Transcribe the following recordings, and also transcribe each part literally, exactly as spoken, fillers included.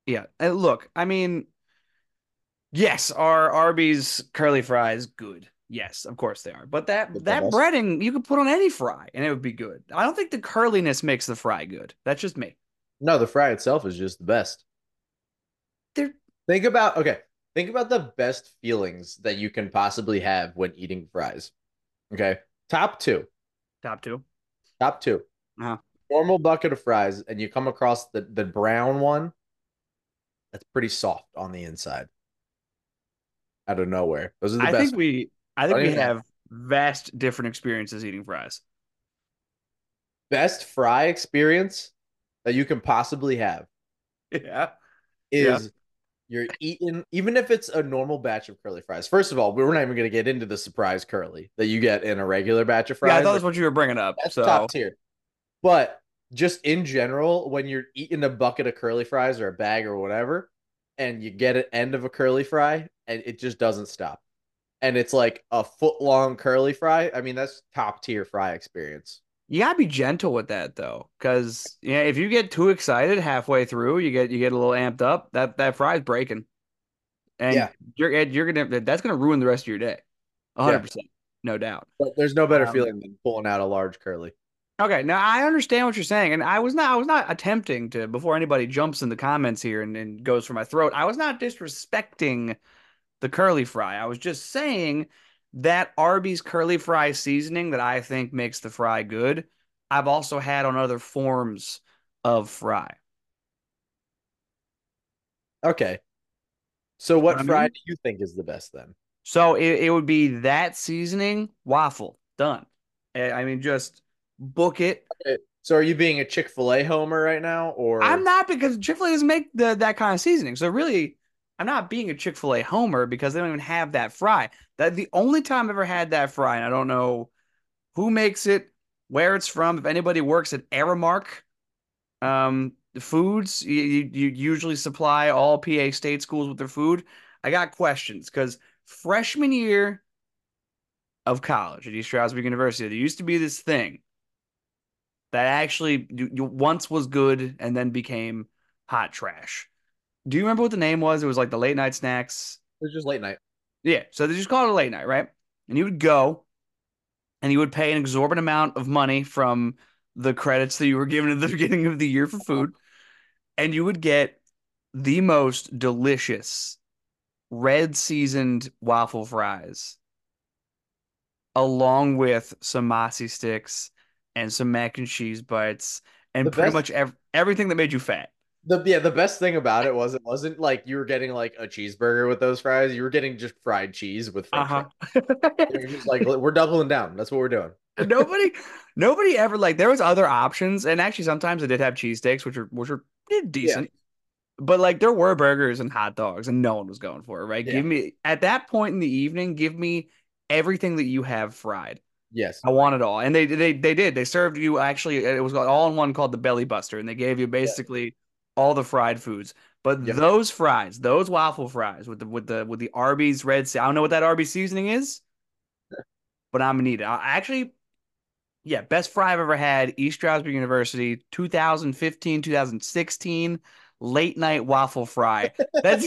Yeah. And look, I mean, yes, are Arby's curly fries good? Yes, of course they are. But that But the that best. breading you could put on any fry and it would be good. I don't think the curliness makes the fry good. That's just me. No, the fry itself is just the best. They're Think about okay. Think about the best feelings that you can possibly have when eating fries. Okay. Top two. top two. Top two. Uh-huh. Normal bucket of fries, and you come across the, the brown one that's pretty soft on the inside out of nowhere. Those are the I think best. we I think Don't we even ask. have vast different experiences eating fries. Best fry experience that you can possibly have Yeah. Yeah. is you're eating, even if it's a normal batch of curly fries. First of all, we're not even going to get into the surprise curly that you get in a regular batch of Yeah, I thought fries. that's what you were bringing up. That's top So, tier. But just in general, when you're eating a bucket of curly fries or a bag or whatever, and you get an end of a curly fry and it just doesn't stop. And it's like a foot long curly fry. I mean, that's top tier fry experience. you gotta be gentle with that though, because yeah, if you get too excited halfway through, you get you get a little amped up. That that fry's breaking, and Yeah. you're you're gonna that's gonna ruin the rest of your day, a hundred Yeah. percent, no doubt. But there's no better Um, feeling than pulling out a large curly. okay, now I understand what you're saying, and I was not I was not attempting to before anybody jumps in the comments here and, and goes for my throat. I was not disrespecting the curly fry. I was just saying that Arby's curly fry seasoning that I think makes the fry good. I've also had on other forms of fry. Okay. So You know what what I fry mean? do you think is the best then? So it, it would be that seasoning, waffle, done. Eh, I mean, just book it. Okay. So are you being a Chick-fil-A homer right now I'm or not because Chick-fil-A doesn't make the, that kind of seasoning. So really, I'm not being a Chick-fil-A homer because they don't even have that fry. That the only time I've ever had that fry, and I don't know who makes it, where it's from. If anybody works at Aramark, um, foods, you, you, you usually supply all P A state schools with their food. I got questions because freshman year of college at East Stroudsburg University, there used to be this thing that actually you, you once was good and then became hot trash. Do you remember what the name was? It was like the late night snacks. it's just late night? Yeah, so they just called it a late night, right? And you would go and you would pay an exorbitant amount of money from the credits that you were given at the beginning of the year for food, and you would get the most delicious red seasoned waffle fries along with some mossy sticks and some mac and cheese bites The and pretty best much ev- everything that made you fat. the yeah, the best thing about it was it wasn't like you were getting like a cheeseburger with those fries. You were getting just fried cheese with French fries. Uh-huh. They were just like we're doubling down. That's what we're doing. Nobody, nobody ever like there was other options, and actually sometimes they did have cheesesteaks, which were which were Yeah. decent. But like there were burgers and hot dogs, and no one was going for it, right? Yeah. Give me at that point in the evening, give me everything that you have fried. Yes. I want it all, and they they they did. They served you actually. It was all in one called the Belly Buster, and they gave you Yeah. basically all the fried foods. But Yep. those fries, those waffle fries with the with the with the Arby's red, se- I don't know what that Arby's seasoning is, but I'm gonna need it. I actually, yeah, best fry I've ever had. East Stroudsburg University, two thousand fifteen, two thousand sixteen, late night waffle fry. That's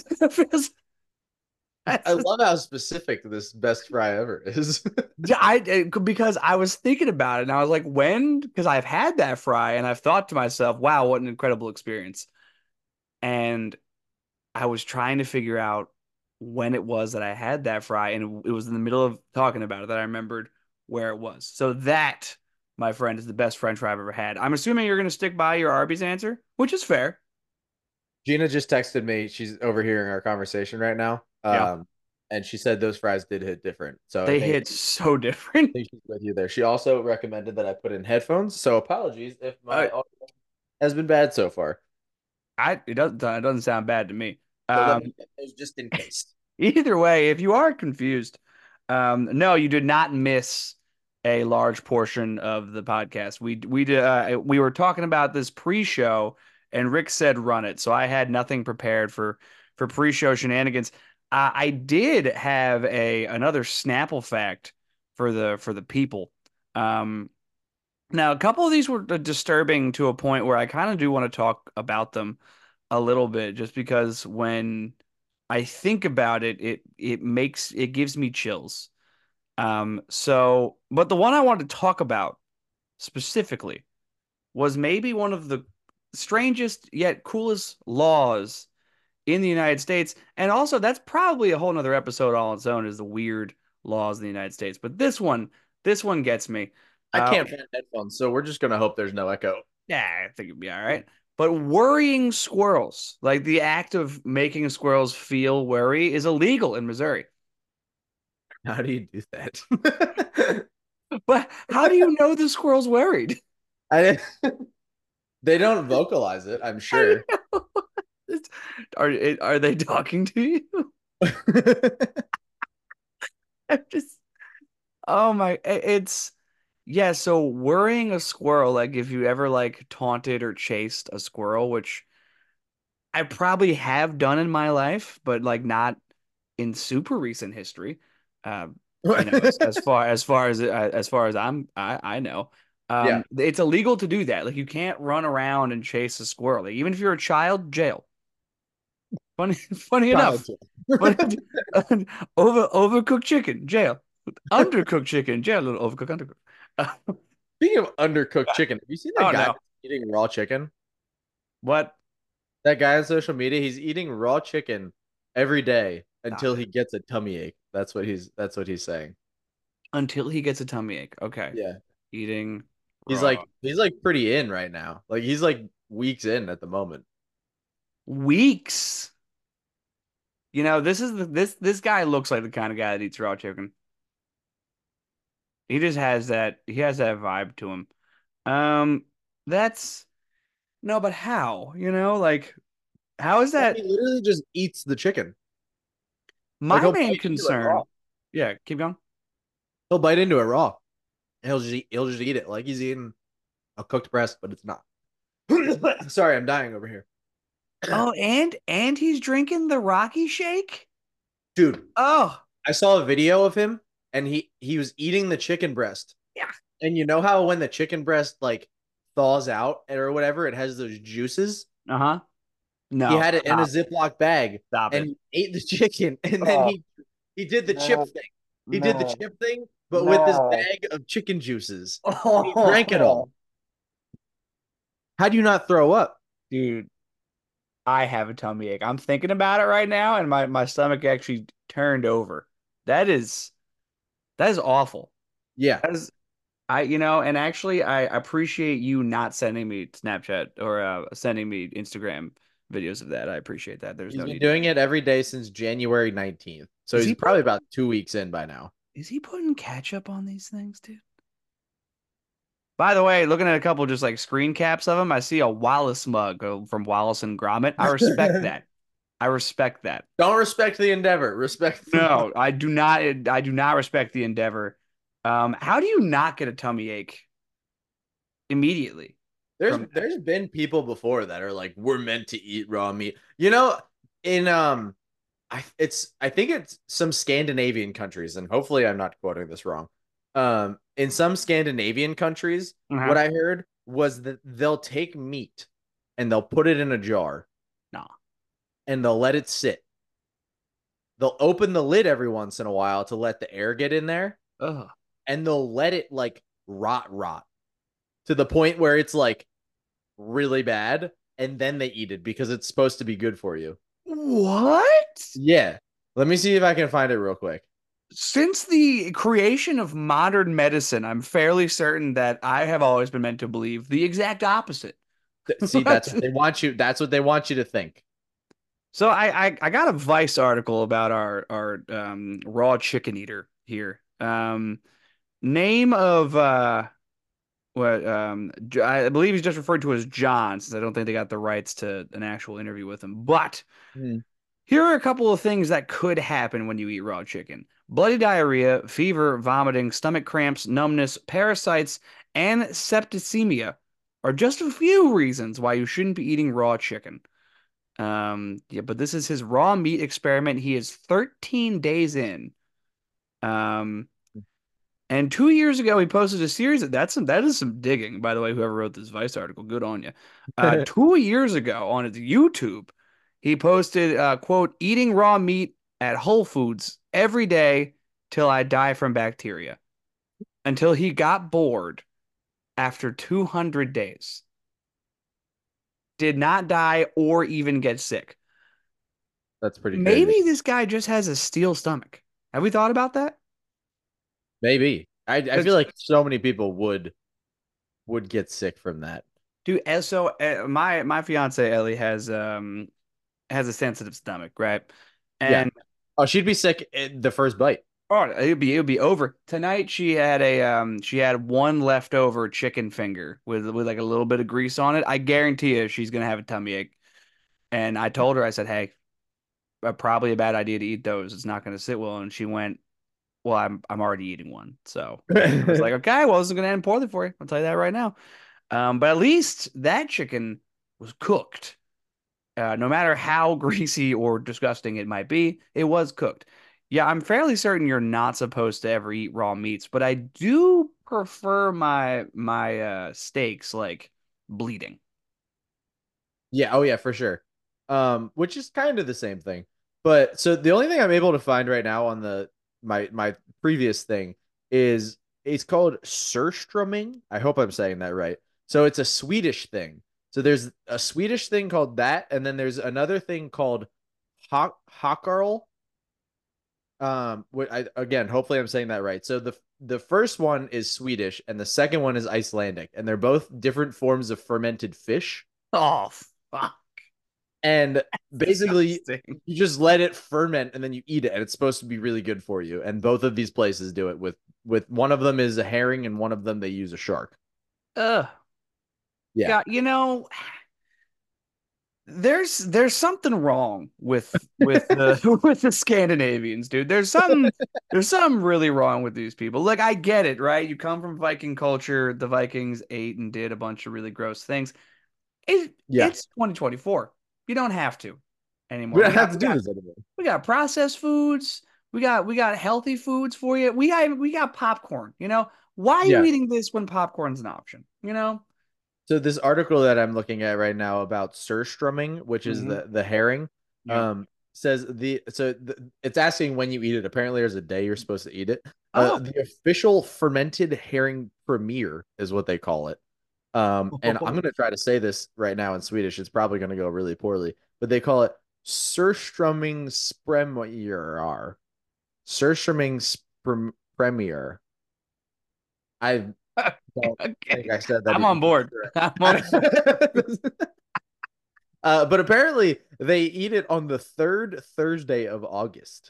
I that's love how specific this best fry ever is. I because I was thinking about it and I was like, when? Because I've had that fry and I've thought to myself, wow, what an incredible experience. And I was trying to figure out when it was that I had that fry, and it was in the middle of talking about it that I remembered where it was. So that, my friend, is the best French fry I've ever had. I'm assuming you're going to stick by your Arby's answer, which is fair. Gina just texted me. She's overhearing our conversation right now. Yeah, Um, and she said those fries did hit different. So I they think hit so different. I think she's with you there. She also recommended that I put in headphones. So apologies if Uh, my audio has been bad so far. I it doesn't it doesn't sound bad to me. But let me Um, get those just in case. Either way, if you are confused, um, no, you did not miss a large portion of the podcast. We we did, uh, we were talking about this pre-show, and Rick said run it, so I had nothing prepared for for pre-show shenanigans. Uh, I did have a another Snapple fact for the for the people. Um, Now a couple of these were disturbing to a point where I kind of do want to talk about them. a little bit just because when I think about it, it it makes it gives me chills. Um, so, but the one I wanted to talk about specifically was maybe one of the strangest yet coolest laws in the United States. And also, that's probably a whole nother episode all on its own is the weird laws in the United States. But this one, this one gets me. I Uh, can't find headphones, so we're just gonna hope there's no echo. yeah, I think it'd be all right. But worrying squirrels, like the act of making squirrels feel worry, is illegal in Missouri. How do you do that? But how do you know the squirrel's worried? I they don't vocalize it, I'm How do you sure. know? Are are they talking to you? I'm just, oh my, it's, yeah. So worrying a squirrel, like if you ever like taunted or chased a squirrel, which I probably have done in my life, but like not in super recent history. Um, you know, as, as far as far as uh, as far as I'm I, I know, Yeah. um, it's illegal to do that. Like you can't run around and chase a squirrel. Like, even if you're a child, jail. Funny, funny Child enough. jail. But over overcooked chicken, jail. Undercooked chicken, jail. A little overcooked, undercooked. Uh, Speaking of undercooked chicken, have you seen that oh guy no. that's eating raw chicken? What? That guy on social media, he's eating raw chicken every day until Stop he it. gets a tummy ache. That's what he's that's what he's saying. Until he gets a tummy ache. Okay. Yeah. Eating He's raw like he's like pretty in right now. Like he's like weeks in at the moment. weeks. You know, this is the this this guy looks like the kind of guy that eats raw chicken. He just has that he has that vibe to him. Um, that's no, but how? You know, like how is Well, he that literally just eats the chicken. Like my he'll main bite into it raw. concern? Yeah, keep going. He'll bite into it raw. And he'll just eat, he'll just eat it like he's eating a cooked breast, but it's not. Sorry, I'm dying over here. Oh, and and he's drinking the Rocky Shake? Dude, Oh, I saw a video of him and he he was eating the chicken breast. yeah. And you know how when the chicken breast like thaws out or whatever, it has those juices? Uh-huh. He No, had it in a stop. Ziploc bag Stop and it. he ate the chicken and then Oh, he he did the chip no, thing. He did the no, chip thing, but with this no. bag of chicken juices. And he drank it Oh, all. How do you not throw up? dude, I have a tummy ache. I'm thinking about it right now, and my my stomach actually turned over. That is that is awful. Yeah. That is I you know, and actually I appreciate you not sending me Snapchat or uh, sending me Instagram videos of that. I appreciate that. There's He's no been need to doing do. it every day since January nineteenth. So Is he's he probably putting about two weeks in by now. is he putting ketchup on these things, dude? By the way, looking at a couple just like screen caps of them, I see a Wallace mug uh, from Wallace and Gromit. I respect that. I respect that. Don't respect the endeavor. Respect the mug. No, I do not. I do not respect the endeavor. Um, how do you not get a tummy ache immediately There's from that? there's been people before that are like, we're meant to eat raw meat. You know, in um I it's I think it's some Scandinavian countries, and hopefully I'm not quoting this wrong. Um, in some Scandinavian countries, what Uh-huh. I heard was that they'll take meat and they'll put it in a jar No. and they'll let it sit. They'll open the lid every once in a while to let the air get in there, Ugh. and they'll let it like rot rot to the point where it's like really bad, and then they eat it because it's supposed to be good for you. What? Yeah. Let me see if I can find it real quick. Since the creation of modern medicine, I'm fairly certain that I have always been meant to believe the exact opposite. See, that's what they want you. That's what they want you to think. So I, I I got a Vice article about our our um, raw chicken eater here. Um, name of uh what um J- I believe he's just referred to as John, since I don't think they got the rights to an actual interview with him. But Hmm. here are a couple of things that could happen when you eat raw chicken: bloody diarrhea, fever, vomiting, stomach cramps, numbness, parasites, and septicemia are just a few reasons why you shouldn't be eating raw chicken. Um, yeah, but this is his raw meat experiment. He is thirteen days in. Um, And two years ago, he posted a series of that's some that is some digging, by the way. Whoever wrote this Vice article, good on you. Uh, two years ago on his YouTube, he posted, uh, "quote Eating raw meat at Whole Foods every day till I die from bacteria." Until he got bored after two hundred days, did not die or even get sick. That's pretty crazy. Maybe this guy just has a steel stomach. Have we thought about that? Maybe. I I feel Because like so many people would would get sick from that. dude, eh, so uh, my my fiance Ellie has um has a sensitive stomach, right? Yeah. And Oh, she'd be sick in the first bite. oh, it'd be it'd be over tonight. She had a um she had one leftover chicken finger with with like a little bit of grease on it. I guarantee you she's gonna have a tummy ache. And I told her, I said, hey, uh, probably a bad idea to eat those. It's not gonna sit well. And she went, well, I'm I'm already eating one. So I was like, okay, well, this is gonna end poorly for you. I'll tell you that right now. Um, but at least that chicken was cooked. Uh, no matter how greasy or disgusting it might be, it was cooked. Yeah, I'm fairly certain you're not supposed to ever eat raw meats, but I do prefer my my uh steaks like bleeding. Yeah, oh yeah, for sure. Um, which is kind of the same thing. But so the only thing I'm able to find right now on the my my previous thing is it's called surströmming. I hope I'm saying that right. So it's a Swedish thing. So there's a Swedish thing called that, and then there's another thing called hock hockarl. Um, wh- I, again, hopefully I'm saying that right. So the the first one is Swedish, and the second one is Icelandic, and they're both different forms of fermented fish. Oh, fuck. And basically Disgusting. you just let it ferment and then you eat it and it's supposed to be really good for you, and both of these places do it with with one of them is a herring and one of them they use a shark. Ugh. Yeah. Yeah, you know, there's there's something wrong with with the with the Scandinavians, dude. There's something there's something really wrong with these people. Like I get it, right? You come from Viking culture. The Vikings ate and did a bunch of really gross things. It Yeah, it's twenty twenty-four. You don't have to we anymore. don't We have got to we do got this anymore. we got processed foods. We got we got healthy foods for you. We got we got popcorn. You know, why are you Yeah, eating this when popcorn's an option? You know? so this article that I'm looking at right now about surströmming, which is Hmm. the the herring, Yep. um says the so the, it's asking when you eat it. Apparently there's a day you're supposed to eat it. Uh Oh. the official fermented herring premiere is what they call it. Um, and I'm gonna try to say this right now in Swedish. It's probably gonna go really poorly, but they call it Surströmming Spremier. Surströmming Sprem Premier. I don't think Okay. I said that I'm even on close board. I'm on to it. Uh, but apparently they eat it on the third Thursday of August,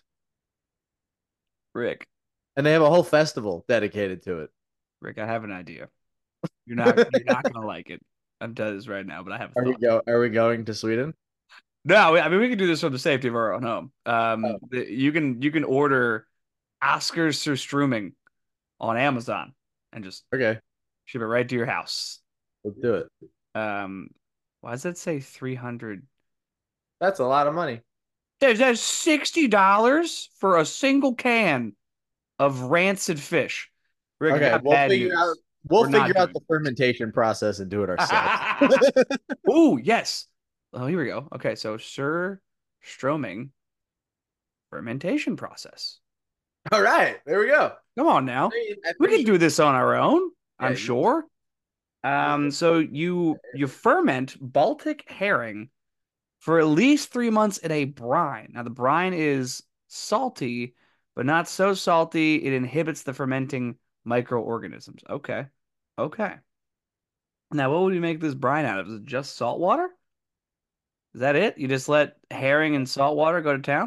Rick. and they have a whole festival dedicated to Rick, I have an idea. You're not you're not gonna like it. I'm telling you this right now, but I have a Are we thought. go? Are we going to Sweden? No, I mean we can do this from the safety of our own home. Oh, Um, the, you can you can order Oscars through streaming on Amazon and just okay. ship it right to your house. Let's do it. Um, why does that say three hundred? That's a lot of money. There's that's sixty dollars for a single can of rancid fish. Rick, I Okay, got we'll bad figure out news. we'll We're not figure out doing the fermentation process and do it ourselves. it. Oh, yes. Oh, here we go. Okay, so Sir Stroming fermentation process. All right, there we go. Come on now. Three, at We could three. do this on our own, Yeah, I'm you just sure. Um, so you you ferment Baltic herring for at least three months in a brine. Now the brine is salty, but not so salty it inhibits the fermenting microorganisms. Okay. Okay. Now what would we make this brine out of? Is it just salt water? Is that it? You just let herring and salt water go to town?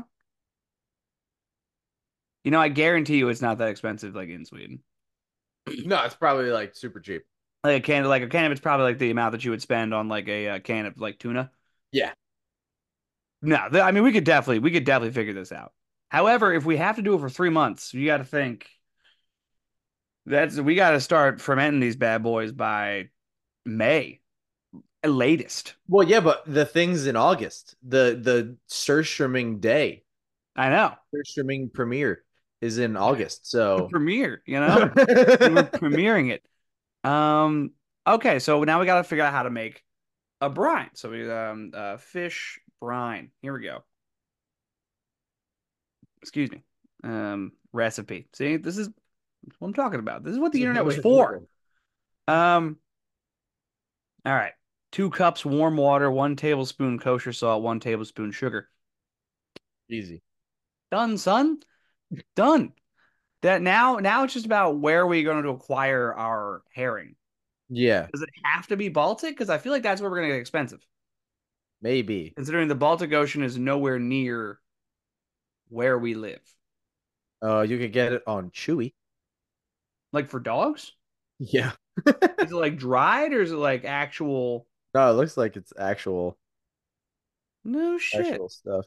You know, I guarantee you it's not that expensive like in Sweden. no, it's probably like super cheap. Like a can like a can of it's probably like the amount that you would spend on like a, uh can of like tuna. Yeah. No, th- I mean we could definitely we could definitely figure this out. However, if we have to do it for three months, you got to think that's we got to start fermenting these bad boys by May at latest. Well, yeah, but the thing's in August. The the Surströmming Day, I know. Surströmming premiere. is in August. So Premiere, you know? We were premiering it. Um, okay, so now we got to figure out how to make a brine. So we um uh fish brine. Here we go. Excuse me. Um, recipe. See, this is what I'm talking about. This is what the internet was for. Um, all right. Two cups warm water, one tablespoon kosher salt, one tablespoon sugar. Easy. Done, son. Done. That now now it's just about where we're going to acquire our herring. Yeah, Does it have to be Baltic? Because I feel like that's where we're going to get expensive. maybe. Considering the Baltic Ocean is nowhere near where we live. Uh, you could get it on Chewy. Like for dogs? Yeah. Is it like dried or is it like actual? No, it looks like it's actual No shit. actual stuff.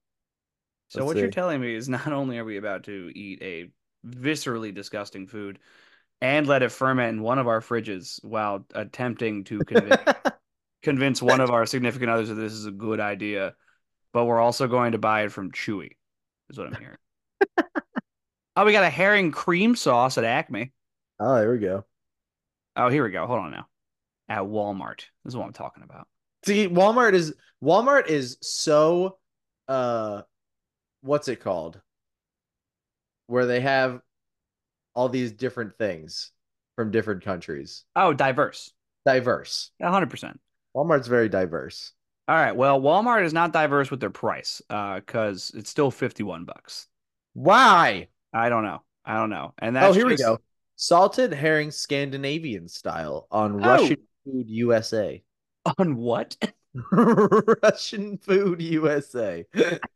So Let's what you're see. telling me is not only are we about to eat a viscerally disgusting food and let it ferment in one of our fridges while attempting to convince convince one of our significant others that this is a good idea, but we're also going to buy it from Chewy, is what I'm hearing. Oh, we got a herring cream sauce at Acme. Oh, there we go. Oh, here we go. Hold on now. At Walmart. This is what I'm talking about. See, Walmart is Walmart is so uh what's it called? Where they have all these different things from different countries. Oh, diverse. Diverse. one hundred percent. Walmart's very diverse. All right. Well, Walmart is not diverse with their price, uh, because it's still fifty-one bucks. Why? I don't know. I don't know. And Oh, that's here we just go. Salted herring Scandinavian style on Russian oh, Food U S A. on what? Russian Food U S A.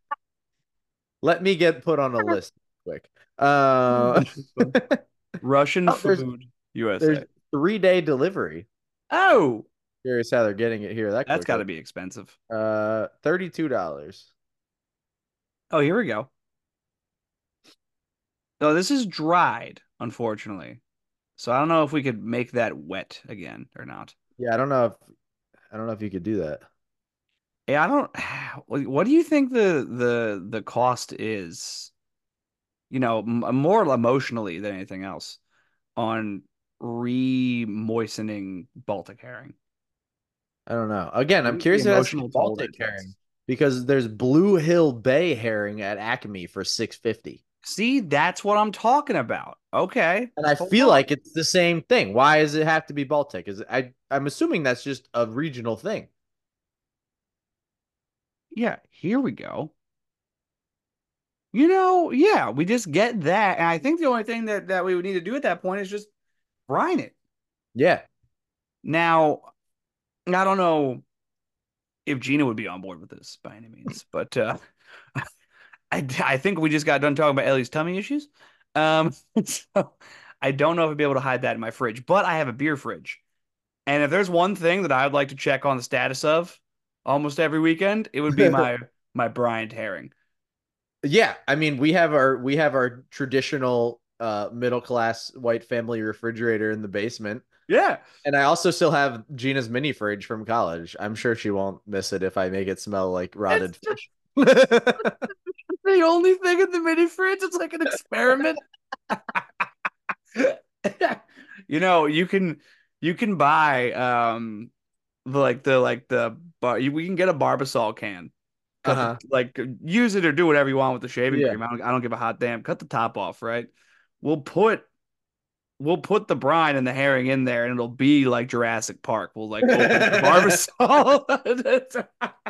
Let me get put on a list quick. Uh, Russian oh, there's food there's U S A. three day delivery. Oh, Curious how they're getting it here that that's got quickly. to be expensive. Uh, thirty-two dollars. Oh, here we go. Oh, this is dried, unfortunately. So I don't know if we could make that wet again or not. Yeah, I don't know if I don't know if you could do that. Yeah, I don't. What what do you think the the the cost is? You know, m more emotionally than anything else on re-moistening Baltic herring. I don't know. Again, What I'm is the curious if it has to be emotional toll that Baltic it herring takes? because there's Blue Hill Bay herring at Acme for six fifty. See, that's what I'm talking about. Okay, And I hold feel on. like it's the same thing. Why does it have to be Baltic? Is it, I I'm assuming that's just a regional thing. Yeah, here we go. You know, yeah, we just get that, and I think the only thing that that we would need to do at that point is just brine it. Yeah. Now, I don't know if Gina would be on board with this by any means, but uh, I I think we just got done talking about Ellie's tummy issues. Um, so I don't know if I'd be able to hide that in my fridge, but I have a beer fridge. And if there's one thing that I would like to check on the status of almost every weekend, it would be my my Bryant herring. Yeah, I mean, we have our we have our traditional uh middle class white family refrigerator in the basement. Yeah, And I also still have Gina's mini fridge from college. I'm sure she won't miss it if I make it smell like it's rotted just fish. the only thing in the mini fridge. It's like an experiment. You know, you can you can buy um the, like the like the bar you, we can get a Barbasol can. Cut the Uh-huh. like use it or do whatever you want with the shaving Yeah. cream. I don't I don't give a hot damn. Cut the top off, right? We'll put we'll put the brine and the herring in there and it'll be like Jurassic Park. We'll like open up the Barbasol.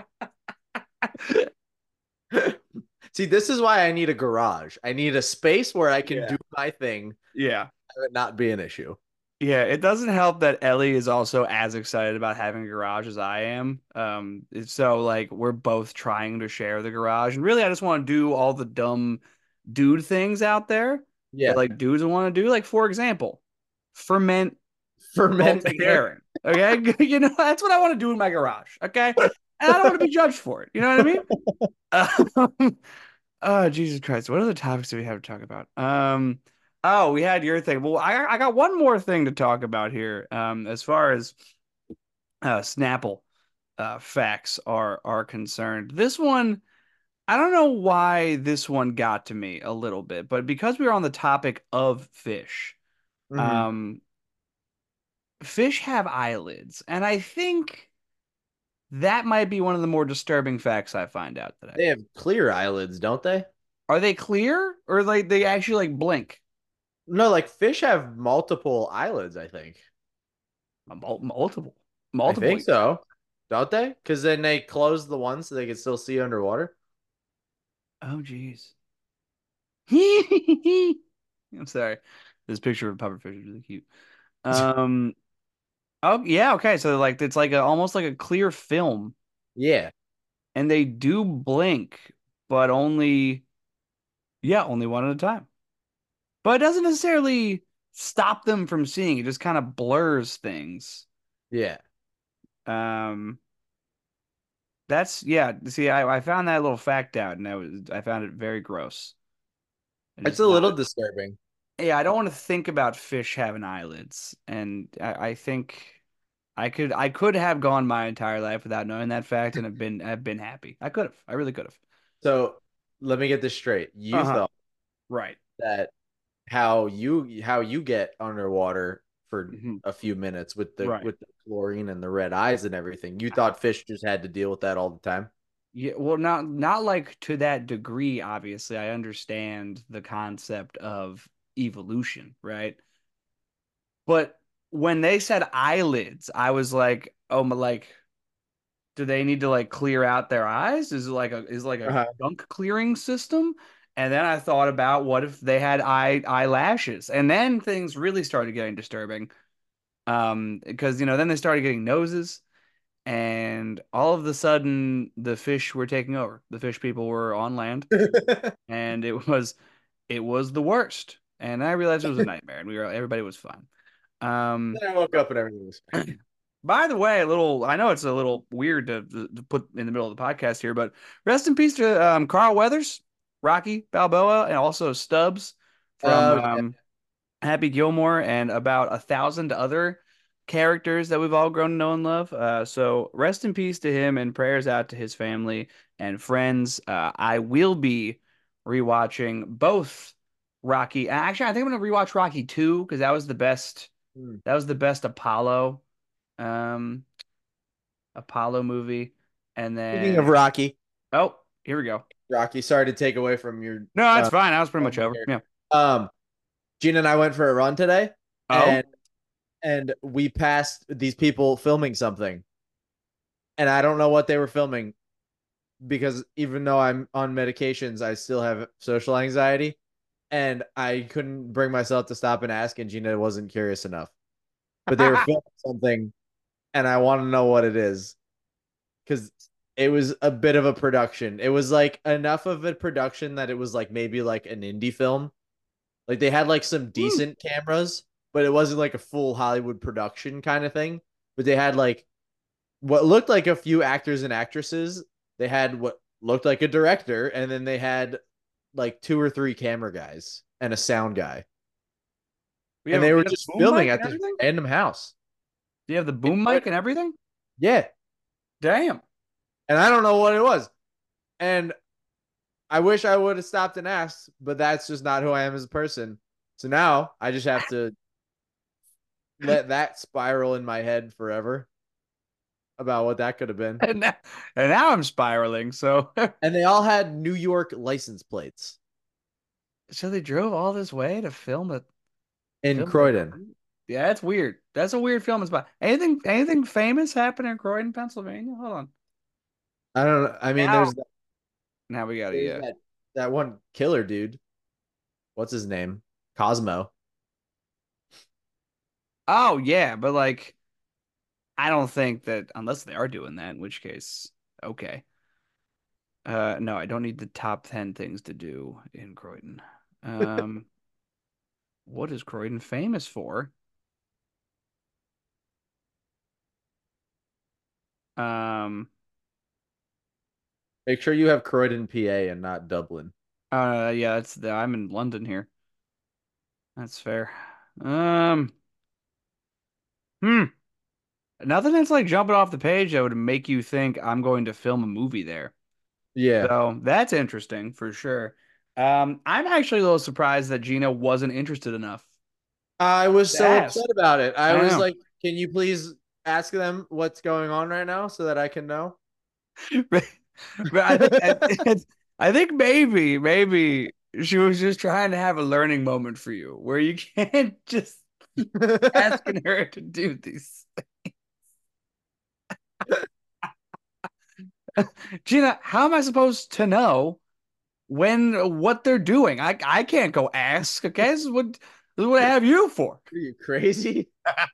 See, this is why I need a garage. I need a space where I can Yeah. do my thing Yeah. and it not be an issue. Yeah, it doesn't help that Ellie is also as excited about having a garage as I am. Um, it's so like we're both trying to share the garage, and really, I just want to do all the dumb dude things out there that Yeah. like dudes want to do. Like, for example, ferment Ferment Baltic here. herring. Okay, you know that's what I want to do in my garage. Okay, and I don't want to be judged for it. You know what I mean? Um, oh, Jesus Christ. What other topics do we have to talk about? Um, oh, we had your thing. Well, I I got one more thing to talk about here. Um, as far as uh Snapple uh facts are are concerned. This one I don't know why this one got to me a little bit, but because we were on the topic of fish, Hmm. um, fish have eyelids, and I think that might be one of the more disturbing facts I find out today. They have clear eyelids, don't they? Are they clear or like they actually like blink? No, like fish have multiple eyelids, I think. Mul- Multiple, I multiple. think so. Don't they? Because then they close the one so they can still see underwater. Oh, geez. I'm sorry. This picture of a pufferfish is really cute. Um. Oh, yeah. Okay. So like it's like a, almost like a clear film, Yeah, and they do blink, but only yeah, only one at a time. But it doesn't necessarily stop them from seeing. It just kind of blurs things. yeah. Um. That's yeah. See, I, I found that little fact out, and I was I found it very gross. It It's is a not. little disturbing. Yeah, I don't want to think about fish having eyelids, and I, I think I could I could have gone my entire life without knowing that fact, and have been have been happy. I could have. I really could have. So let me get this straight. You Uh-huh. thought Right. that how you how you get underwater for Hmm. a few minutes with the Right. with the chlorine and the red eyes and everything. You thought fish just had to deal with that all the time. Yeah, well, not not like to that degree, obviously. I understand the concept of evolution, right? But when they said eyelids, I was like, oh, my, like do they need to like clear out their eyes? Is it like a is it like a Uh-huh. gunk clearing system? And then I thought about what if they had eye eyelashes, and then things really started getting disturbing. Um, because you know then they started getting noses, and all of the sudden the fish were taking over. The fish people were on land, Then and it was it was the worst. And I realized it was a nightmare, and we were everybody was fine. Um, I woke up and everything was fine. By the way, a little, I know it's a little weird to, to put in the middle of the podcast here, but rest in peace to um, Carl Weathers, Rocky Balboa, and also Stubbs from Oh yeah. um, Happy Gilmore, and about a thousand other characters that we've all grown to know and love. Uh, so rest in peace to him, and prayers out to his family and friends. Uh, I will be rewatching both Rocky. Actually, I think I'm gonna rewatch Rocky two because that was the best. Hmm. That was the best Apollo. Um, Apollo movie. And Speaking of then, Rocky, oh, here we go. Rocky, sorry to take away from your No, that's uh fine. That was pretty much moment over. here. Yeah. Um, Gina and I went for a run today, Oh, and and we passed these people filming something, and I don't know what they were filming because even though I'm on medications, I still have social anxiety, and I couldn't bring myself to stop and ask, and Gina wasn't curious enough. But they were filming something, and I want to know what it is because it was a bit of a production. It was like enough of a production that it was like maybe like an indie film. Like they had like some hmm. decent cameras, but it wasn't like a full Hollywood production kind of thing. But they had like what looked like a few actors and actresses. They had what looked like a director, and then they had like two or three camera guys and a sound guy. We And have, they we were have the just boom filming mic at and this everything? random house. Do you have the In boom mic Croydon. and everything? Yeah. Damn. And I don't know what it was. And I wish I would have stopped and asked, but that's just not who I am as a person. So now I just have to let that spiral in my head forever about what that could have been. And now, and now I'm spiraling. So, And they all had New York license plates so they drove all this way to film a in film a Croydon. cruise? Yeah, that's weird. That's a weird film spot. Anything, anything famous happen in Croydon, Pennsylvania? Hold on. I don't know. I mean, Now, there's that, now we got to, there's yeah. that that one killer dude. What's his name? Cosmo. Oh, yeah, but like, I don't think that unless they are doing that, in which case, okay. Uh, no, I don't need the top ten things to do in Croydon. Um, what is Croydon famous for? Um, Make sure you have Croydon, P A, and not Dublin. uh, yeah, that's the, I'm in London here. That's fair. Um, hmm. Nothing that's like jumping off the page that would make you think I'm going to film a movie there. Yeah. So that's interesting for sure. Um, I'm actually a little surprised that Gina wasn't interested enough I was to so ask. upset about it. I I was know. like, can you please ask them what's going on right now so that I can know? But, but I think I, I think maybe maybe she was just trying to have a learning moment for you where you can't just asking her to do these. Gina, how am I supposed to know when what they're doing? I I can't go ask. Okay, this is what this is what I have you for. Are you crazy?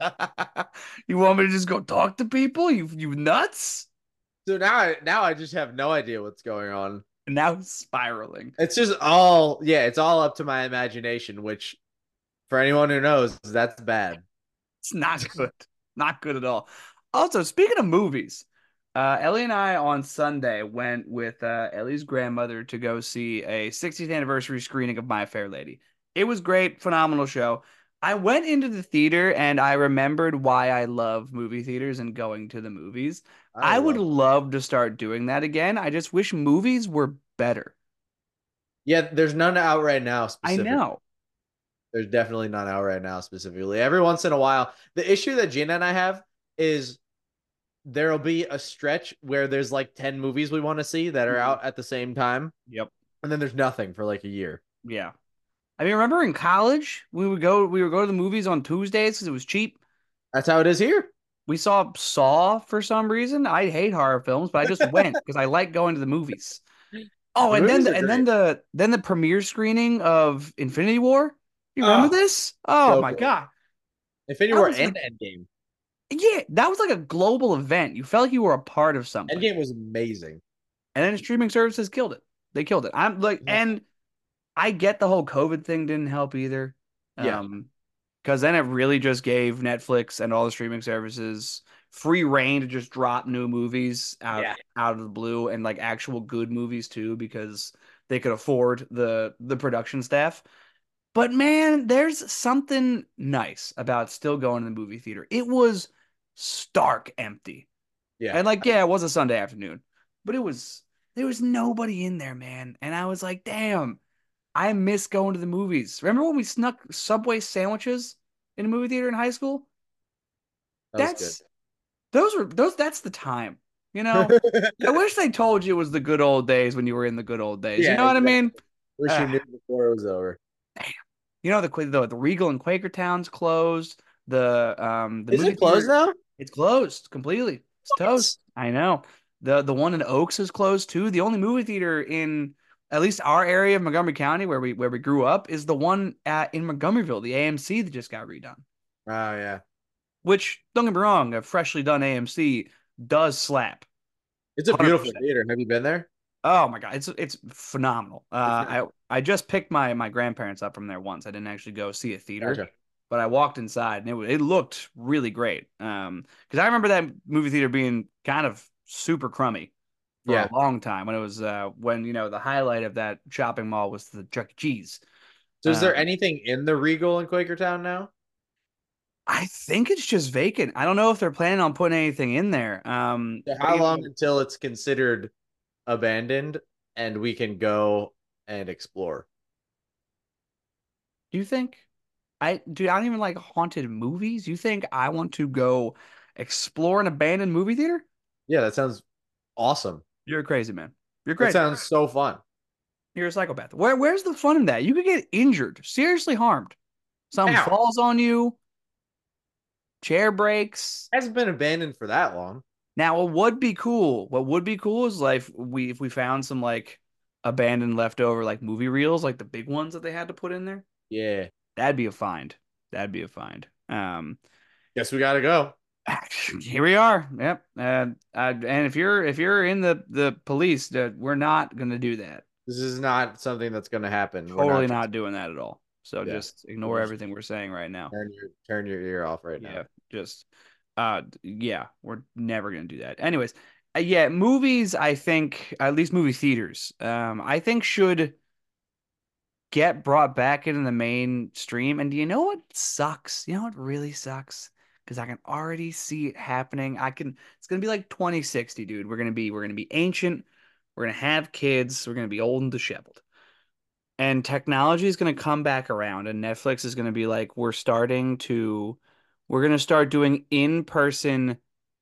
You want me to just go talk to people? You you nuts? So now I now I just have no idea what's going on. And now it's spiraling. It's just all yeah, it's all up to my imagination, which for anyone who knows, that's bad. It's not good. Not good at all. Also, speaking of movies, uh, Ellie and I on Sunday went with uh, Ellie's grandmother to go see a sixtieth anniversary screening of My Fair Lady. It was great, phenomenal show. I went into the theater and I remembered why I love movie theaters and going to the movies. I I would love. love to start doing that again. I just wish movies were better. Yeah, there's none out right now I specifically. know. There's definitely none out right now specifically. Every once in a while, the issue that Gina and I have is there'll be a stretch where there's like ten movies we want to see that are Mhm. out at the same time, Yep. and then there's nothing for like a year. Yeah. I mean, remember in college, we would go we would go to the movies on Tuesdays because it was cheap. That's how it is here. We saw Saw for some reason. I hate horror films, but I just went because I like going to the movies. Oh, The and then movies the are and then great. the then the premiere screening of Infinity War. You remember Oh, this? Oh so my good. God. Infinity That War was like and Endgame. yeah, that was like a global event. You felt like you were a part of something. Endgame was amazing. And then streaming services killed it. They killed it. I'm like, Yeah. and I get the whole COVID thing didn't help either. Yeah. Um, because then it really just gave Netflix and all the streaming services free reign to just drop new movies out Yeah. out of the blue and like actual good movies too because they could afford the the production staff. But man, there's something nice about still going to the movie theater. It was stark empty. Yeah. And like, yeah, it was a Sunday afternoon, but it was there was nobody in there, man. And I was like, damn, I miss going to the movies. Remember when we snuck Subway sandwiches in a movie theater in high school? That was good. That's those were those that's the time. You know? I wish they told you it was the good old days when you were in the good old days. You Yeah, know what I exactly. mean? Wish you Uh, knew before it was over. damn. You know the the the Regal and Quaker Town's closed. The um the Is movie it closed theater now? it's closed completely. It's What? toast. I know. The the one in Oaks is closed too. The only movie theater in at least our area of Montgomery County where we where we grew up is the one at in Montgomeryville, the A M C that just got redone. Oh yeah. Which don't get me wrong, a freshly done A M C does slap. It's a beautiful one hundred percent. theater. Have you been there? Oh my God, it's it's phenomenal. It's Uh, nice. I I just picked my my grandparents up from there once. I didn't actually go see a theater, Gotcha. but I walked inside and it wa- it looked really great. Um, because I remember that movie theater being kind of super crummy for Yeah. a long time when it was uh when you know the highlight of that shopping mall was the Chuck E. Cheese. So is there Um, anything in the Regal in Quakertown now? I think it's just vacant. I don't know if they're planning on putting anything in there. Um, So but how you long know, until it's considered abandoned and we can go and explore? do you think? I dude, I don't even like haunted movies. You think I want to go explore an abandoned movie theater? Yeah, that sounds awesome. You're crazy, man. You're That crazy. sounds so fun. You're a psychopath. Where where's the fun in that? You could get injured, seriously harmed. Something Now, falls on you, chair breaks. hasn't been abandoned for that long. Now, what would be cool? What would be cool is like if we if we found some like abandoned leftover like movie reels, like the big ones that they had to put in there. Yeah. That'd be a find. That'd be a find. Um, Guess we gotta go. Here we are. Yep. And uh, and if you're if you're in the the police, uh, we're not gonna do that. This is not something that's gonna happen. We're Totally not not just doing that at all. So yeah. just So ignore just everything we're saying right now. turn your turn your ear off right now. Yeah. Just uh yeah, we're never gonna do that. Anyways, uh, yeah, movies. I think at least movie theaters. Um, I think should get brought back into the mainstream. And do you know what sucks? You know what really sucks? Because I can already see it happening. I can. It's gonna be like twenty sixty, dude. We're gonna be. We're gonna be ancient. We're gonna have kids. We're gonna be old and disheveled. And technology is gonna come back around, and Netflix is gonna be like, we're starting to, we're gonna start doing in-person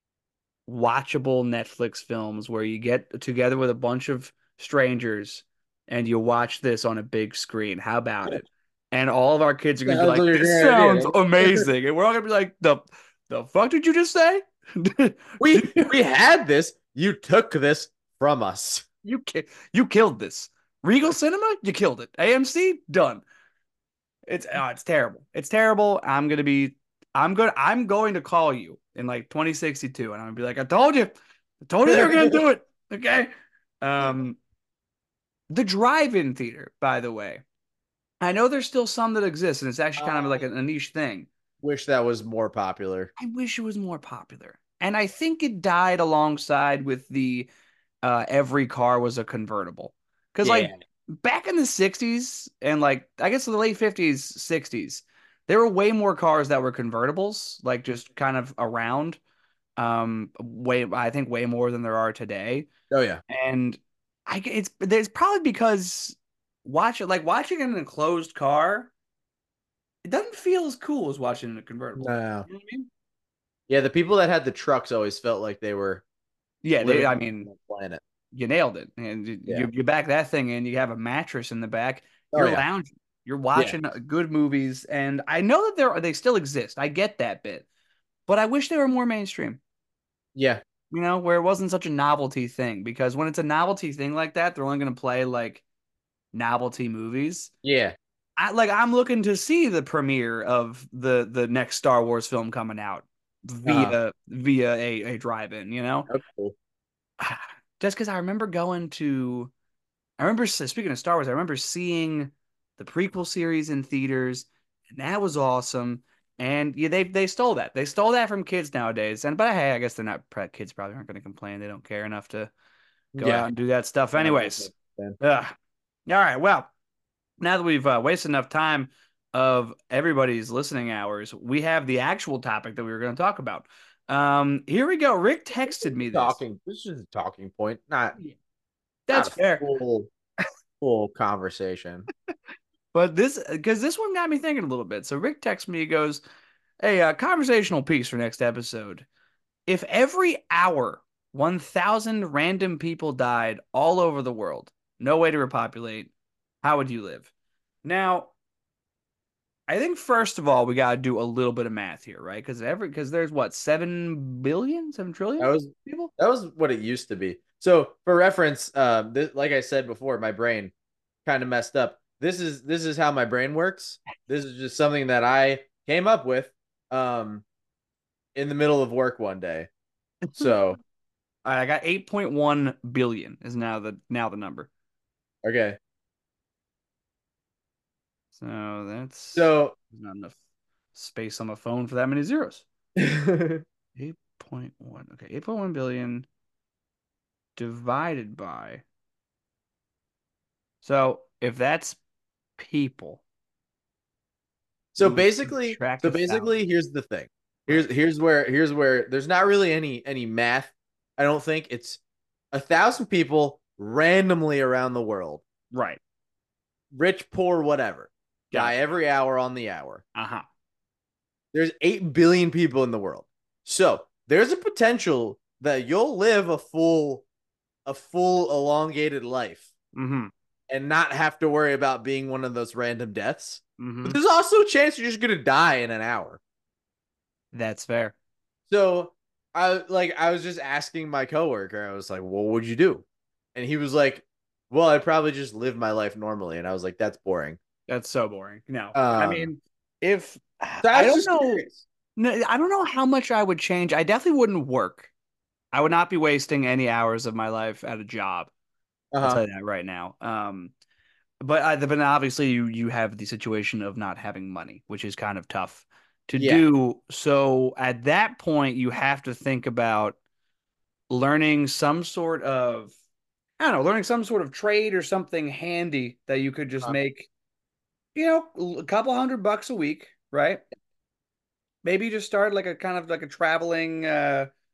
watchable Netflix films where you get together with a bunch of strangers and you watch this on a big screen. How about it? And all of our kids are gonna be Sounds like, like a "This great sounds idea. amazing," and we're all gonna be like, "the the fuck did you just say? we we had this. You took this from us. You ki you killed this. Regal Cinema, you killed it. A M C, done. It's oh, it's terrible. It's terrible. I'm gonna be I'm going I'm going to call you in like twenty sixty-two and I'm gonna be like, I told you. I told you they were gonna do it. Okay. Um the drive-in theater, by the way. I know there's still some that exist, and it's actually kind of like I a, a niche thing. wish that was more popular. I wish it was more popular. And I think it died alongside with the uh, every car was a convertible. Because, like, Yeah. back in the sixties and, like, I guess in the late fifties, sixties, there were way more cars that were convertibles, like, just kind of around. Um, way, I think, way more than there are today. Oh yeah. And I, it's, there's probably because watch it, like, watching it in a closed car, it doesn't feel as cool as watching in a convertible. No. You know what I mean? Yeah, the people that had the trucks always felt like they were Yeah, they, living I on mean, the planet. you nailed it. And Yeah. you you back that thing in, you have a mattress in the back. Oh You're yeah. lounging. You're Yeah. watching good movies, and I know that there they still exist. I get that bit, but I wish they were more mainstream. Yeah. You know, where it wasn't such a novelty thing. Because when it's a novelty thing like that, they're only going to play like novelty movies. Yeah. I like I'm looking to see the premiere of the the next Star Wars film coming out Uh-huh. via via a, a drive-in, you know? Okay. Cool. Just because I remember going to I remember speaking of Star Wars, I remember seeing the prequel series in theaters, and that was awesome. And yeah, they they stole that. They stole that from kids nowadays. And but hey, I guess they're not kids probably aren't going to complain. They don't care enough to go Yeah. out and do that stuff No, not anyways. that fan. Ugh. All right, well, now that we've uh, wasted enough time of everybody's listening hours, we have the actual topic that we were going to talk about. Um, here we go. Rick This is texted me a this. talking. This is a talking point, not That's not a fair. full full conversation. But this, because this one got me thinking a little bit. So Rick texts me, he goes, "Hey, uh, conversational piece for next episode. If every hour one thousand random people died all over the world, no way to repopulate, how would you live?" Now, I think first of all, we got to do a little bit of math here, right? Because every, because there's what, seven billion, seven That trillion was people? that was what it used to be. So for reference, um, th- like I said before, my brain kind of messed up. This is this is how my brain works. This is just something that I came up with um in the middle of work one day. So All right, I got eight point one billion is now the now the number. okay. So that's So not enough space on my phone for that many zeros. so eight point one. Okay, eight point one billion divided by. So if that's people, we would basically subtract so a basically thousand. here's the thing. Here's Right. here's where here's where there's not really any any math. I don't think it's a thousand people randomly around the world, Right. rich, poor, whatever, die Gotcha. every hour on the hour. Uh-huh. There's eight billion people in the world. So there's a potential that you'll live a full, a full elongated life Mm-hmm. and not have to worry about being one of those random deaths. But Mm-hmm. there's also a chance you're just gonna die in an hour. That's fair. So I like I was just asking my coworker, I was like, what would you do? And he was like, well, I'd probably just live my life normally. And I was like, that's boring. That's so boring. No. I Um, mean, if so I I was don't just know, curious. no, I don't know how much I would change. I definitely wouldn't work. I would not be wasting any hours of my life at a job. I'll tell Uh-huh. you that right now. Um, but I, but obviously you you have the situation of not having money, which is kind of tough to Yeah. do. So at that point, you have to think about learning some sort of I don't know, learning some sort of trade or something handy that you could just Uh, make, you know, a couple hundred bucks a week, right? Maybe just start like a kind of like a traveling uh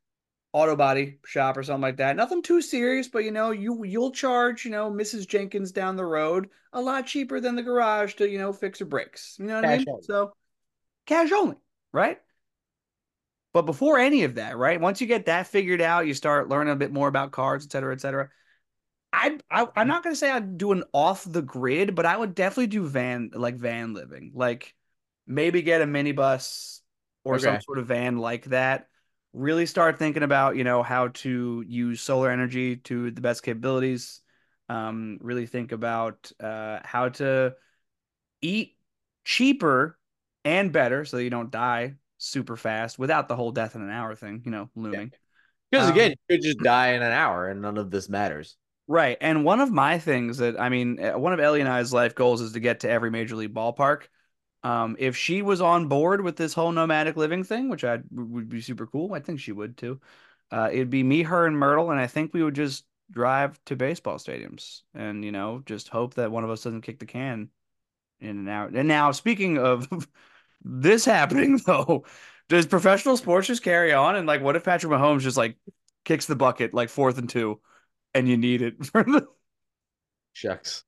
auto body shop or something like that. Nothing too serious, but you know, you you'll charge, you know, missus Jenkins down the road a lot cheaper than the garage to, you know, fix her brakes. You know what I Cash mean? only. So cash only, right? But before any of that, right? Once you get that figured out, you start learning a bit more about cars, et cetera, et cetera. I, I I'm not gonna say I'd do an off the grid, but I would definitely do van like van living. Like maybe get a minibus or some Okay. sort of van like that. Really start thinking about, you know, how to use solar energy to the best capabilities. Um, really think about uh, how to eat cheaper and better so you don't die super fast without the whole death in an hour thing, you know, Yeah. looming. Because again, Um, you could just die in an hour and none of this matters. Right. And one of my things that, I mean, uh, one of Ellie and I's life goals is to get to every major league ballpark. Um, if she was on board with this whole nomadic living thing, which I would be super cool, I think she would too. Uh, it'd be me, her, and Myrtle, and I think we would just drive to baseball stadiums and, you know, just hope that one of us doesn't kick the can in and out. And now, speaking of this happening, though, does professional sports just carry on? And like, what if Patrick Mahomes just like kicks the bucket like fourth and two, and you need it for the Shucks.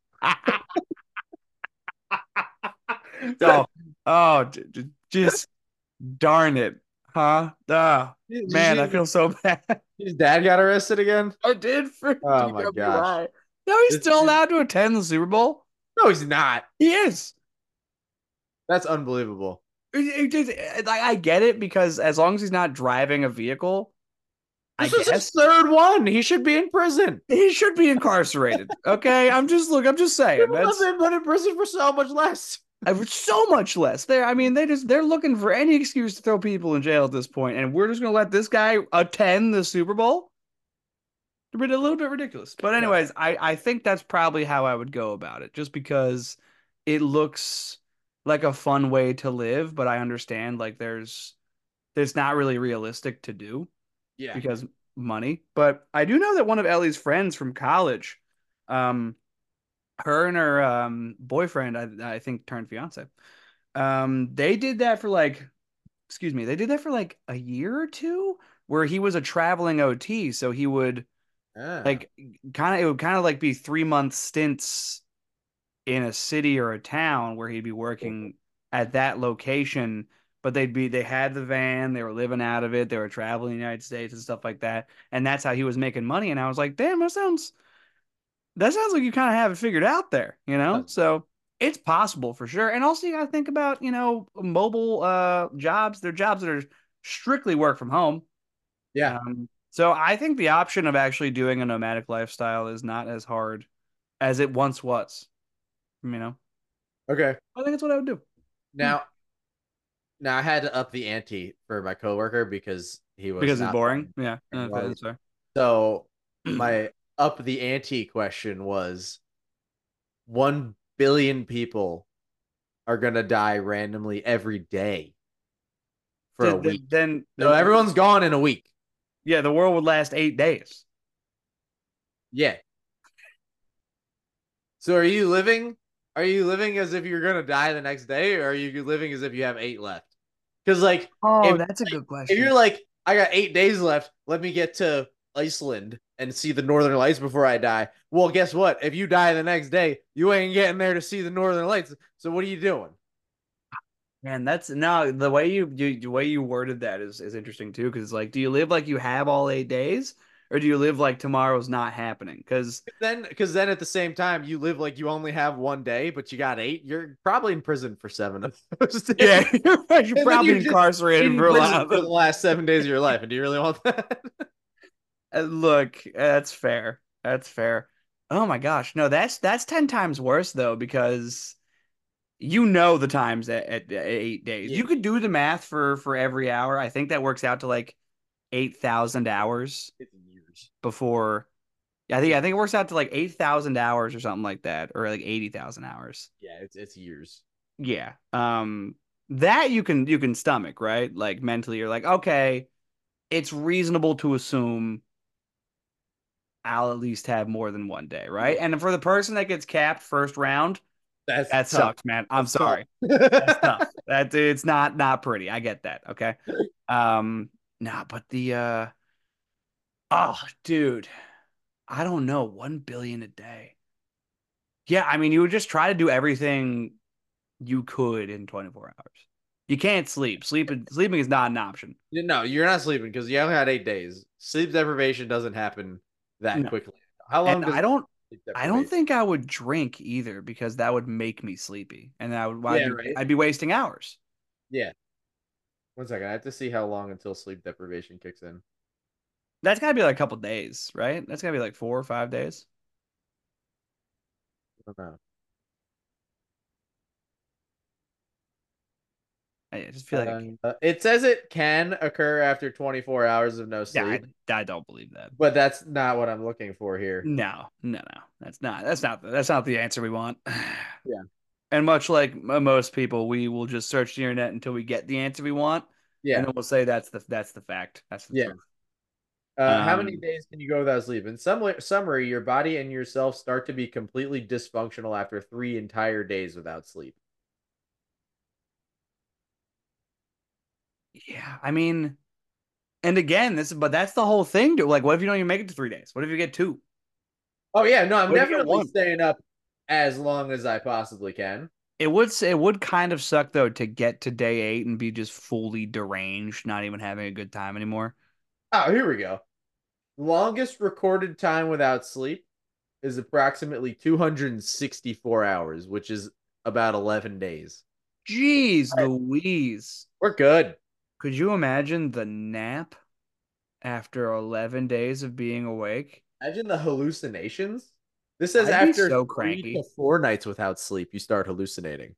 oh, oh, j- j- just darn it, huh? Ah, Did you man, see I his, feel so bad. his dad got arrested again? I did for Oh my gosh. D W I. No, he's This, still this, allowed to attend the Super Bowl. no, he's not. He is. That's unbelievable. It- it- it- I I get it because as long as he's not driving a vehicle, I This was his guess third one. He should be in prison. he should be incarcerated. Okay, I'm just look. I'm just saying People have that's been put in prison for so much less. uh, so much less. There, I mean, they just they're looking for any excuse to throw people in jail at this point, and we're just gonna let this guy attend the Super Bowl. A little bit ridiculous. But No. anyways, I I think that's probably how I would go about it, just because it looks like a fun way to live, but I understand like there's there's not really realistic to do Yeah. because money. But I do know that one of Ellie's friends from college, um, her and her um boyfriend, I I think turned fiance. Um, they did that for like, excuse me, they did that for like a year or two, where he was a traveling O T, so he would Ah. like kind of it would kind of like be three month stints in a city or a town where he'd be working at that location, but they'd be they had the van, they were living out of it, they were traveling the United States and stuff like that, and that's how he was making money. And I was like, damn, that sounds that sounds like you kind of have it figured out there, you know? So it's possible for sure. And also you gotta think about, you know, mobile uh jobs. They're jobs that are strictly work from home. Yeah. Um, so I think the option of actually doing a nomadic lifestyle is not as hard as it once was. You know, Okay. I think that's what I would do. Hmm. Now, now I had to up the ante for my coworker because he was Because it's not boring. playing. Yeah, And okay, was that's fair. so my up the ante question was one billion people are gonna die randomly every day for a Then, week. then, So then, everyone's gone in a week. yeah, the world would last eight days. Yeah. So are you living? Are you living as if you're gonna die the next day, or are you living as if you have eight left? Because like Oh, if that's a good if question. you're like I got eight days left, let me get to Iceland and see the Northern Lights before I die. Well, guess what? If you die the next day, you ain't getting there to see the Northern Lights. So what are you doing? Man, that's no, the way you, you the way you worded that is is interesting too. Because like, do you live like you have all eight days, or do you live like tomorrow's not happening? Because Then, because then at the same time, you live like you only have one day, but you got eight. You're probably in prison for seven of those days. yeah, you're, right, you're And then probably you're just incarcerated in for a lot prison of for the them. last seven days of your life. And do you really want that? Uh, Look, that's fair. That's fair. Oh my gosh, no, that's that's ten times worse though because you know the times at, at, at eight days. Yeah, You could do the math for for every hour. I think that works out to like eight thousand hours it's years. before. I think I It's think it works out to like eight thousand hours or something like that, or like eighty thousand hours. yeah, it's it's years. Yeah. Um, that you can you can stomach, right? Like mentally, you're like, okay, it's reasonable to assume I'll at least have more than one day, right? Yeah, And for the person that gets capped first round, that's that tough. sucks, man. I'm That's tough. sorry. That's tough. That it's not not pretty. I get that. Okay. Um, nah, but the uh Oh, dude, I don't know. One billion a day. Yeah, I mean, you would just try to do everything you could in twenty-four hours. You can't sleep. Sleeping sleeping is not an option. No, you're not sleeping because you only had eight days. Sleep deprivation doesn't happen that No. quickly. How And long does I don't sleep I don't deprivation? think I would drink either because that would make me sleepy. And I would I'd Yeah, be right. I'd be wasting hours. Yeah. One second. I have to see how long until sleep deprivation kicks in. That's gotta be like a couple days, right? That's gotta be like four or five days. I don't know. I just feel like Uh, it says it can occur after twenty-four hours of no yeah, I, sleep, I don't believe that. but that's not what I'm looking for here. No, no, no. That's not that's not that's not the answer we want. Yeah. And much like most people, we will just search the internet until we get the answer we want, and Yeah. then we'll say that's the that's the fact. That's the Yeah. truth. Uh, how many Um, days can you go without sleep? In some way, summary, your body and yourself start to be completely dysfunctional after three entire days without sleep. yeah, I mean, and again, this but that's the whole thing, dude. Like, what if you don't even make it to three days? What if you get two? Oh yeah, no, I'm What if you get definitely one? staying up as long as I possibly can. It would it would kind of suck though to get to day eight and be just fully deranged, not even having a good time anymore. Oh, here we go. Longest recorded time without sleep is approximately two hundred sixty-four hours, which is about eleven days. Jeez All right, Louise. we're good. Could you imagine the nap after eleven days of being awake? Imagine the hallucinations. This says I'd be after so three to cranky. four nights without sleep, you start hallucinating.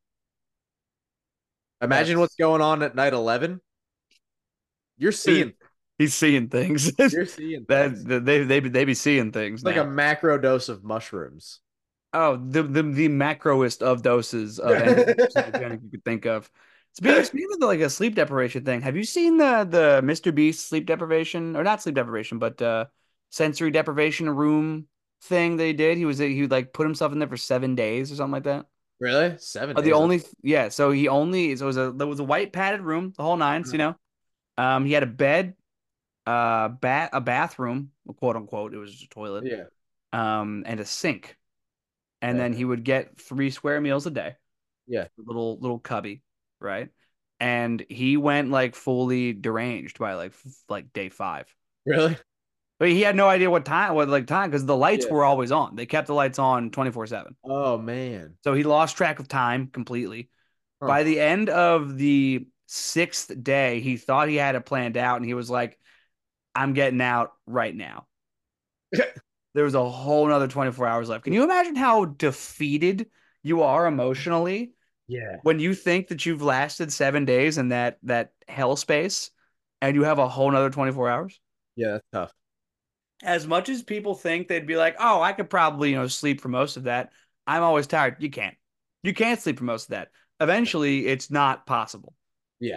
Imagine what's That's going on at night eleven. You're seeing seeing he's seeing things. you're seeing That things. that they they they be seeing things Like a now. macro dose of mushrooms. Oh, the the the macroest of doses of any Yeah, hallucinogenic you could think of. Speaking speaking of the, like a sleep deprivation thing, have you seen the the Mister Beast sleep deprivation or not sleep deprivation, but uh sensory deprivation room thing they did? He was he would like put himself in there for seven days or something like that. really? Seven Uh, the days. That's only yeah, so he only so it was a there was a white padded room, the whole nines, you know. Um, he had a bed, uh, bat a bathroom, quote unquote. It was just a toilet, yeah. um, and a sink. And Okay. then he would get three square meals a day, Yeah. little little cubby, right? And he went like fully deranged by like f- like day five. Really? But he had no idea what time, what like time, because the lights Yeah. were always on. They kept the lights on twenty-four seven. Oh man. So he lost track of time completely. Huh. By the end of the sixth day, he thought he had it planned out, and he was like, "I'm getting out right now." There was a whole nother twenty-four hours left. Can you imagine how defeated you are emotionally Yeah. when you think that you've lasted seven days in that that hell space and you have a whole nother twenty-four hours? Yeah, that's tough. As much as people think they'd be like, oh, I could probably, you know, sleep for most of that. I'm always tired. You can't. You can't sleep for most of that. Eventually, it's not possible. Yeah.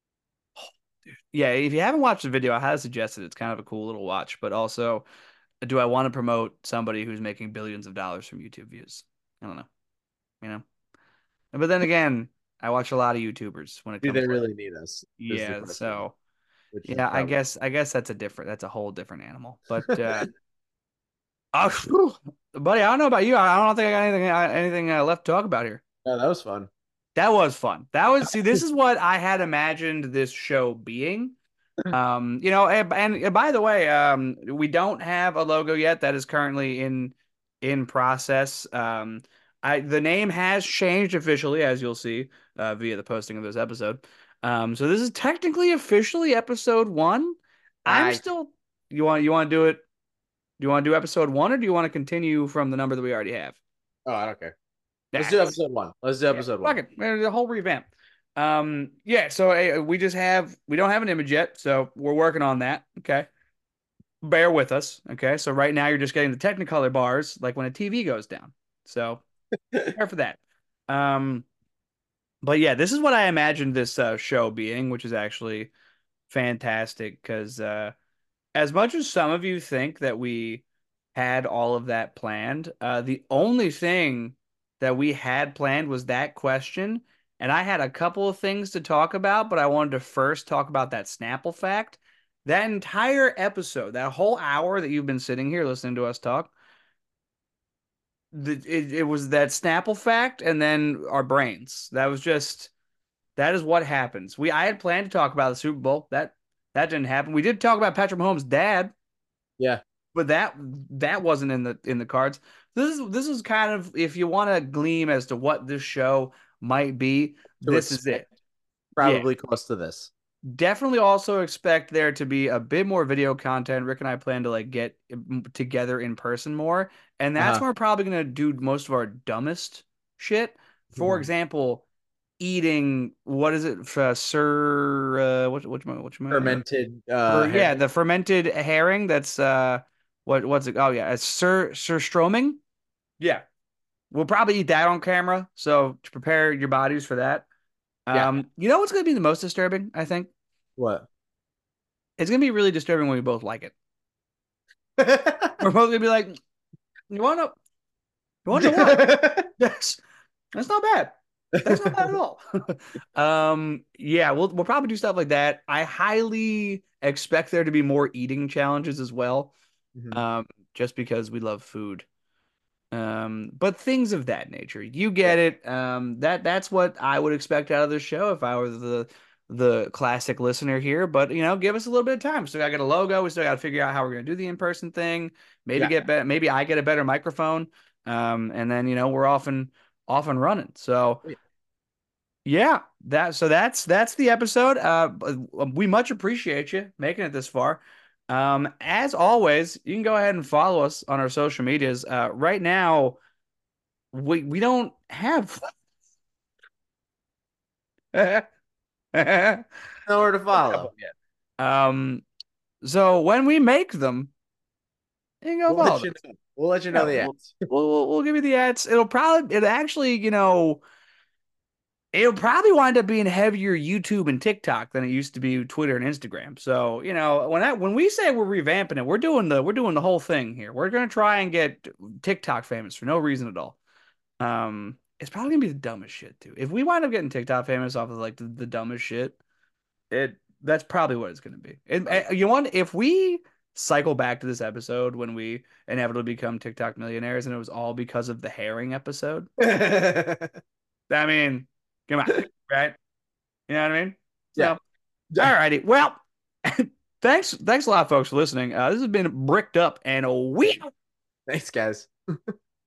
Yeah, if you haven't watched the video, I highly suggest it. It's kind of a cool little watch, but also, do I want to promote somebody who's making billions of dollars from YouTube views? I don't know, you know. But then again, I watch a lot of YouTubers when it Do comes they to like, really need us? Is the yeah, question, so which is yeah, I probably guess I guess that's a different that's a whole different animal. But uh oh, phew. Buddy, I don't know about you. I don't think I got anything uh, anything uh, left to talk about here. Oh, that was fun. That was fun. That was see, this is what I had imagined this show being. Um, you know, and, and by the way, um, we don't have a logo yet. That is currently in in process. Um, I the name has changed officially, as you'll see uh, via the posting of this episode. Um, so this is technically officially episode one. I'm I still. You want you want to do it? Do you want to do episode one, or do you want to continue from the number that we already have? oh, I don't care. Let's do That's episode one. Let's do yeah, episode fuck one. it. The whole revamp. Um, yeah. So uh, we just have we don't have an image yet, so we're working on that. Okay. Bear with us. Okay. So right now you're just getting the Technicolor bars like when a T V goes down. So prepare for that. Um, but yeah, this is what I imagined this uh, show being, which is actually fantastic because uh, as much as some of you think that we had all of that planned, uh, the only thing that we had planned was that question. And I had a couple of things to talk about, but I wanted to first talk about that Snapple fact. That entire episode, that whole hour that you've been sitting here listening to us talk, the, it, it was that Snapple fact and then our brains. That was just that is what happens. We I had planned to talk about the Super Bowl. That that didn't happen. We did talk about Patrick Mahomes' dad, Yeah, but that that wasn't in the in the cards. This is this is kind of if you want to gleam as to what this show might be, to this is it. expect Yeah. probably close to this. Definitely also expect there to be a bit more video content. Rick and I plan to like get together in person more, and that's Uh-huh. when we're probably gonna do most of our dumbest shit. For Mhm. example, eating what is it, uh, sir? Uh, what what what uh, Fermented uh for yeah, herring. the fermented herring. That's uh, what what's it? Oh yeah, it's sir sir stroming. Yeah, we'll probably eat that on camera. So to prepare your bodies for that. Yeah. Um, you know what's gonna be the most disturbing? I think What? it's gonna be really disturbing when we both like it. We're both gonna be like, you wanna you wanna know what? That's that's not bad. That's not bad at all. Um, yeah, we'll we'll probably do stuff like that. I highly expect there to be more eating challenges as well. Mhm. Um, just because we love food. Um, but things of that nature. You Yeah. get it. Um, that that's what I would expect out of this show if I were the the classic listener here. But you know, give us a little bit of time. So I got a logo. We still got to figure out how we're gonna do the in-person thing. Maybe Yeah. get better. Maybe I get a better microphone. Um, and then you know we're off and off and running. So Yeah. yeah, that so that's that's the episode. Uh, we much appreciate you making it this far. Um, as always, you can go ahead and follow us on our social medias. Uh, right now we we don't have we don't Nowhere to have follow. one yet. Um, so when we make them, you can go We'll follow let you those. know. We'll let you know Yeah, the we'll, ads. we'll we'll we'll give you the ads. It'll probably it actually you know it'll probably wind up being heavier YouTube and TikTok than it used to be Twitter and Instagram. So you know when I when we say we're revamping it, we're doing the we're doing the whole thing here. We're gonna try and get TikTok famous for no reason at all. Um, it's probably gonna be the dumbest shit too. If we wind up getting TikTok famous off of like the, the dumbest shit. It that's probably what it's going to be. And, Oh yeah. uh, you want if we cycle back to this episode when we inevitably become TikTok millionaires and it was all because of the herring episode. I mean, come on, right? You know what I mean? Yeah. So, all righty. Well, thanks thanks a lot, folks, for listening. Uh, this has been bricked up and a week. Thanks, guys.